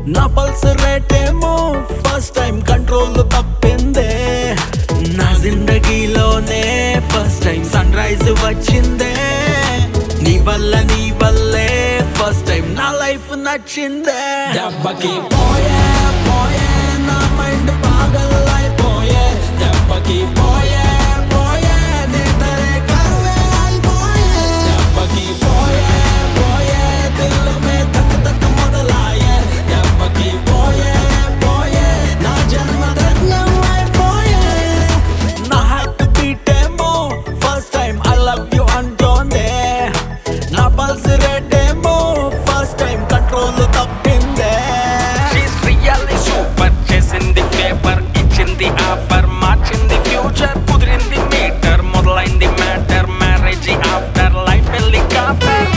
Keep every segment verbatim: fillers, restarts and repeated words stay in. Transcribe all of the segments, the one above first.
నా pulse rate ఏమో first time control తప్పిందే. నా జిందగీలోనే ఫస్ట్ టైం సన్ రైజ్ వచ్చిందే. నీ వల్ల నీ వల్లే ఫస్ట్ టైం నా లైఫ్ నచ్చిందే. దెబ్బకి పోయే పోయే నా మైండ్ పాగలైపోయే. దెబ్బకి పోయే పోయే నిద్రే కరువే అయిపోయే. దెబ్బకి పోయే పోయే దిల్ మే తక్ తక్ మొదలాయే. దెబ్బకి పోయే పోయే నా జన్మ ధన్యం అయిపోయే. నా హార్ట్ బీట్ ఏమో first time I love you అంటోందే. నా పల్స్ రేట్ ఏమో ఫస్ట్ టైం కంట్రోల్ తప్పిందే. She's really super, చేసింది పేపర్, ఇచ్చింది ఆఫర్, మార్చింది ఫ్యూచర్, కుదిరింది మీటర్, మొదలైంది మ్యాటర్, మ్యారేజ్ ఆఫ్టర్ లైఫ్ వెళ్ళి కాఫర్.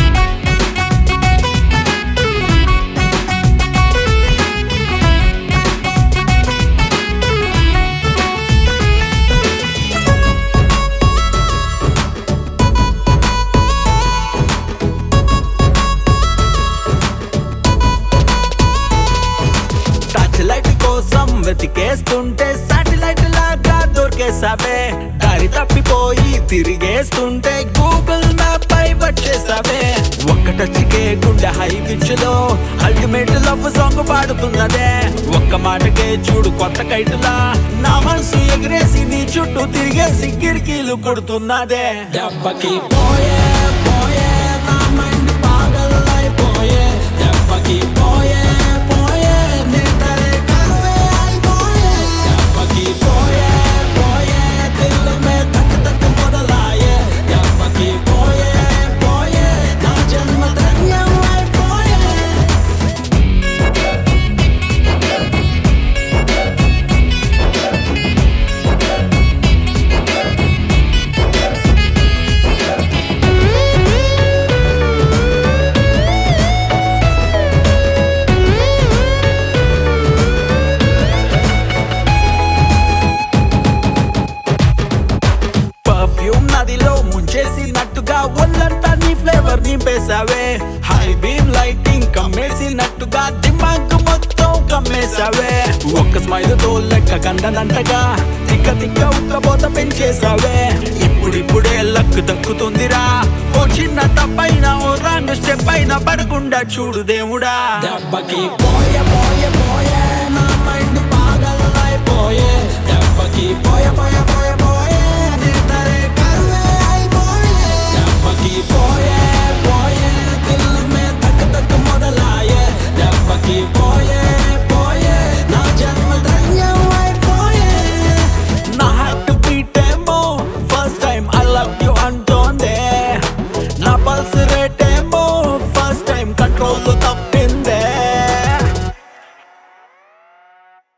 టచ్ లైట్ కోసం వెతికేస్తుంటే సాటిలైట్ లాగా దొరికేసావే. దారి తప్పిపోయి తిరిగేస్తుంటే గూగుల్ మ్యాప్ పై వచ్చేసావే. ఒక్క టచ్కే గుండె హై పిచ్ లో అల్టిమేట్ లవ్ సాంగ్ పాడుతున్నదే. ఒక్క మాటకే చూడు కొత్త కైటులా నా మనసు ఎగిరేసి నీ చుట్టూ తిరిగేసి కిరికీలు కొడుతున్నదే. దెబ్బకి పోయే పోయే నా మైండ్ పాగలైపోయే. దెబ్బకి పోయే పోయే నిద్రే కరువే అయిపోయే. దెబ్బకి పోయే పోయే దిల్ మే తక్ తక్ మొదలాయే. దెబ్బకి పోయే పోయే నా జన్మ ధన్యం అయిపోయే. పర్ఫ్యూమ్ నదిలో ముంచేసినట్టుగా ఒళ్ళంతా నీ ఫ్లేవర్ నింపేసావే. హై బీమ్ లైటింగ్ కమ్మేసినట్టుగా దిమాగ్ మొత్తం కమ్మేసావే. ఒక్క స్మైల్ తో లెక్క కండనంటగా తిక్క తిక్క ఉక్కబోత పెంచేసావే. ఇప్పుడిప్పుడే లక్ దక్కుతుందిరా. ఓ చిన్న తప్పైన ఓ రాంగ్ స్టెప్ అయినా పడకుండా చూడు దేవుడా. దెబ్బకి పోయే పోయే పోయే నా మైండ్ పాగలైపోయే. దెబ్బకి పోయే పోయే పోయే పోయే